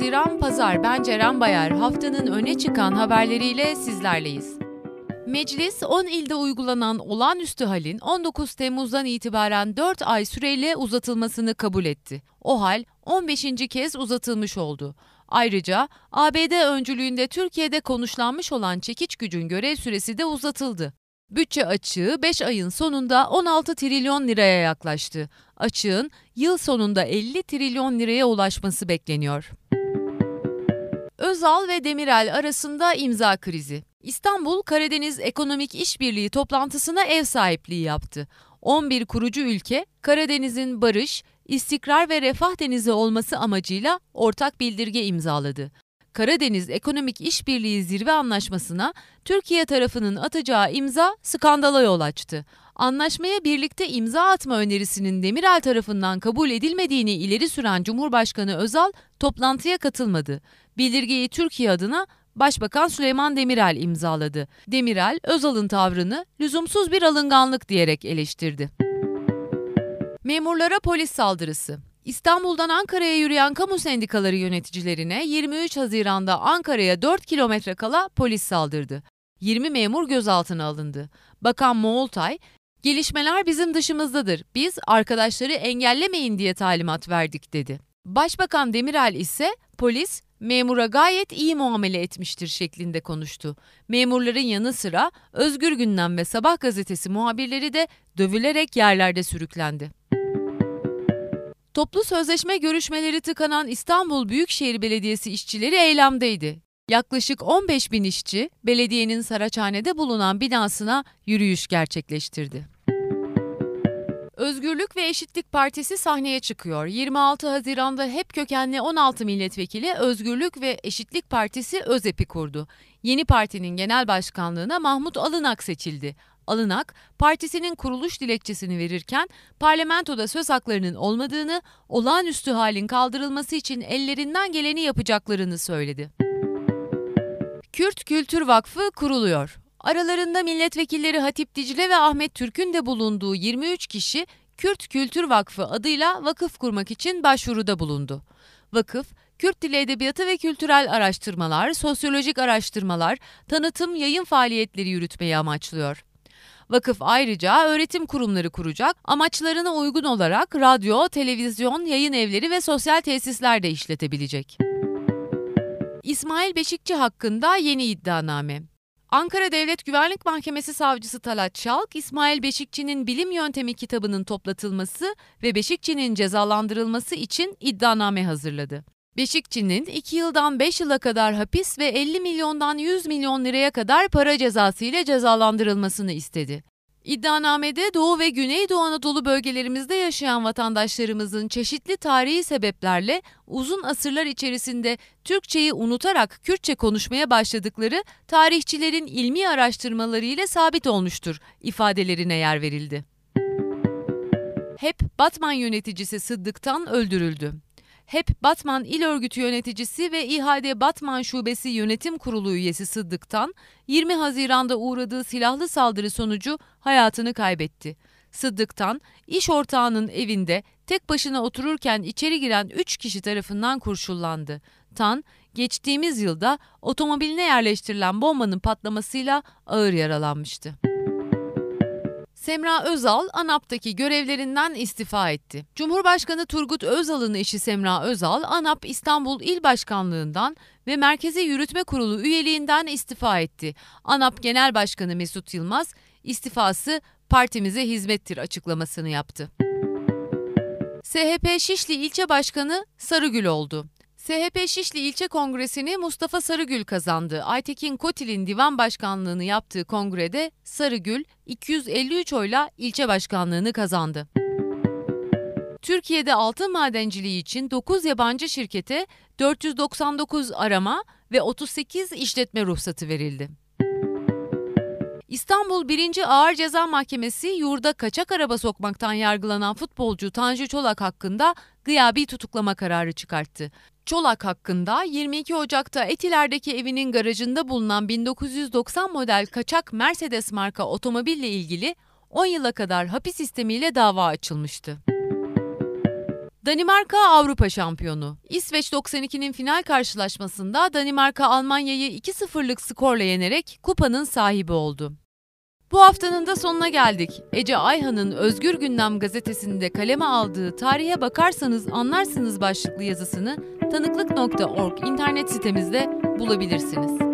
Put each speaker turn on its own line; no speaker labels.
Haziran Pazar, ben Ceren Bayar. Haftanın öne çıkan haberleriyle sizlerleyiz. Meclis, 10 ilde uygulanan olağanüstü halin 19 Temmuz'dan itibaren 4 ay süreyle uzatılmasını kabul etti. O hal 15. kez uzatılmış oldu. Ayrıca ABD öncülüğünde Türkiye'de konuşlanmış olan çekiç gücün görev süresi de uzatıldı. Bütçe açığı 5 ayın sonunda 16 trilyon liraya yaklaştı. Açığın yıl sonunda 50 trilyon liraya ulaşması bekleniyor. Özal ve Demirel arasında imza krizi. İstanbul Karadeniz Ekonomik İşbirliği toplantısına ev sahipliği yaptı. 11 kurucu ülke Karadeniz'in barış, istikrar ve refah denizi olması amacıyla ortak bildirge imzaladı. Karadeniz Ekonomik İşbirliği Zirve Anlaşması'na Türkiye tarafının atacağı imza skandala yol açtı. Anlaşmaya birlikte imza atma önerisinin Demirel tarafından kabul edilmediğini ileri süren Cumhurbaşkanı Özal toplantıya katılmadı. Bildirgeyi Türkiye adına Başbakan Süleyman Demirel imzaladı. Demirel, Özal'ın tavrını lüzumsuz bir alınganlık diyerek eleştirdi. Memurlara polis saldırısı. İstanbul'dan Ankara'ya yürüyen kamu sendikaları yöneticilerine 23 Haziran'da Ankara'ya 4 kilometre kala polis saldırdı. 20 memur gözaltına alındı. Bakan Moğoltay, "Gelişmeler bizim dışımızdadır. Biz arkadaşları engellemeyin diye talimat verdik." dedi. Başbakan Demirel ise polis memura gayet iyi muamele etmiştir şeklinde konuştu. Memurların yanı sıra Özgür Gündem ve Sabah gazetesi muhabirleri de dövülerek yerlerde sürüklendi. Toplu sözleşme görüşmeleri tıkanan İstanbul Büyükşehir Belediyesi işçileri eylemdeydi. Yaklaşık 15 bin işçi belediyenin Saraçhane'de bulunan binasına yürüyüş gerçekleştirdi. Özgürlük ve Eşitlik Partisi sahneye çıkıyor. 26 Haziran'da HEP kökenli 16 milletvekili Özgürlük ve Eşitlik Partisi ÖZEP'i kurdu. Yeni partinin genel başkanlığına Mahmut Alınak seçildi. Alınak, partisinin kuruluş dilekçesini verirken parlamentoda söz haklarının olmadığını, olağanüstü halin kaldırılması için ellerinden geleni yapacaklarını söyledi. Kürt Kültür Vakfı kuruluyor. Aralarında milletvekilleri Hatip Dicle ve Ahmet Türk'ün de bulunduğu 23 kişi Kürt Kültür Vakfı adıyla vakıf kurmak için başvuruda bulundu. Vakıf, Kürt dili edebiyatı ve kültürel araştırmalar, sosyolojik araştırmalar, tanıtım, yayın faaliyetleri yürütmeyi amaçlıyor. Vakıf ayrıca öğretim kurumları kuracak, amaçlarına uygun olarak radyo, televizyon, yayın evleri ve sosyal tesisler de işletebilecek. İsmail Beşikçi hakkında yeni iddianame. Ankara Devlet Güvenlik Mahkemesi Savcısı Talat Şalk, İsmail Beşikçi'nin Bilim Yöntemi kitabının toplatılması ve Beşikçi'nin cezalandırılması için iddianame hazırladı. Beşikçi'nin 2 yıldan 5 yıla kadar hapis ve 50 milyondan 100 milyon liraya kadar para cezası ile cezalandırılmasını istedi. İddianamede Doğu ve Güneydoğu Anadolu bölgelerimizde yaşayan vatandaşlarımızın çeşitli tarihi sebeplerle uzun asırlar içerisinde Türkçeyi unutarak Kürtçe konuşmaya başladıkları tarihçilerin ilmi araştırmalarıyla sabit olmuştur ifadelerine yer verildi. HEP Batman yöneticisi Sıddık'tan öldürüldü. HEP Batman İl Örgütü Yöneticisi ve İHAD Batman Şubesi Yönetim Kurulu üyesi Sıddık'tan 20 Haziran'da uğradığı silahlı saldırı sonucu hayatını kaybetti. Sıddık'tan iş ortağının evinde tek başına otururken içeri giren 3 kişi tarafından kurşunlandı. Tan, geçtiğimiz yılda otomobiline yerleştirilen bombanın patlamasıyla ağır yaralanmıştı. Semra Özal, ANAP'taki görevlerinden istifa etti. Cumhurbaşkanı Turgut Özal'ın eşi Semra Özal, ANAP İstanbul İl Başkanlığından ve Merkezi Yürütme Kurulu üyeliğinden istifa etti. ANAP Genel Başkanı Mesut Yılmaz, istifası partimize hizmettir açıklamasını yaptı. SHP Şişli İlçe Başkanı Sarıgül oldu. SHP Şişli İlçe Kongresi'ni Mustafa Sarıgül kazandı. Aytekin Kotil'in divan başkanlığını yaptığı kongrede Sarıgül 253 oyla ilçe başkanlığını kazandı. Türkiye'de altın madenciliği için 9 yabancı şirkete 499 arama ve 38 işletme ruhsatı verildi. İstanbul 1. Ağır Ceza Mahkemesi yurda kaçak araba sokmaktan yargılanan futbolcu Tanju Çolak hakkında gıyabi tutuklama kararı çıkarttı. Çolak hakkında 22 Ocak'ta Etiler'deki evinin garajında bulunan 1990 model kaçak Mercedes marka otomobille ilgili 10 yıla kadar hapis sistemiyle dava açılmıştı. Danimarka Avrupa şampiyonu. İsveç 92'nin final karşılaşmasında Danimarka Almanya'yı 2-0'lık skorla yenerek kupanın sahibi oldu. Bu haftanın da sonuna geldik. Ece Ayhan'ın Özgür Gündem gazetesinde kaleme aldığı "Tarihe bakarsanız anlarsınız" başlıklı yazısını tanıklık.org internet sitemizde bulabilirsiniz.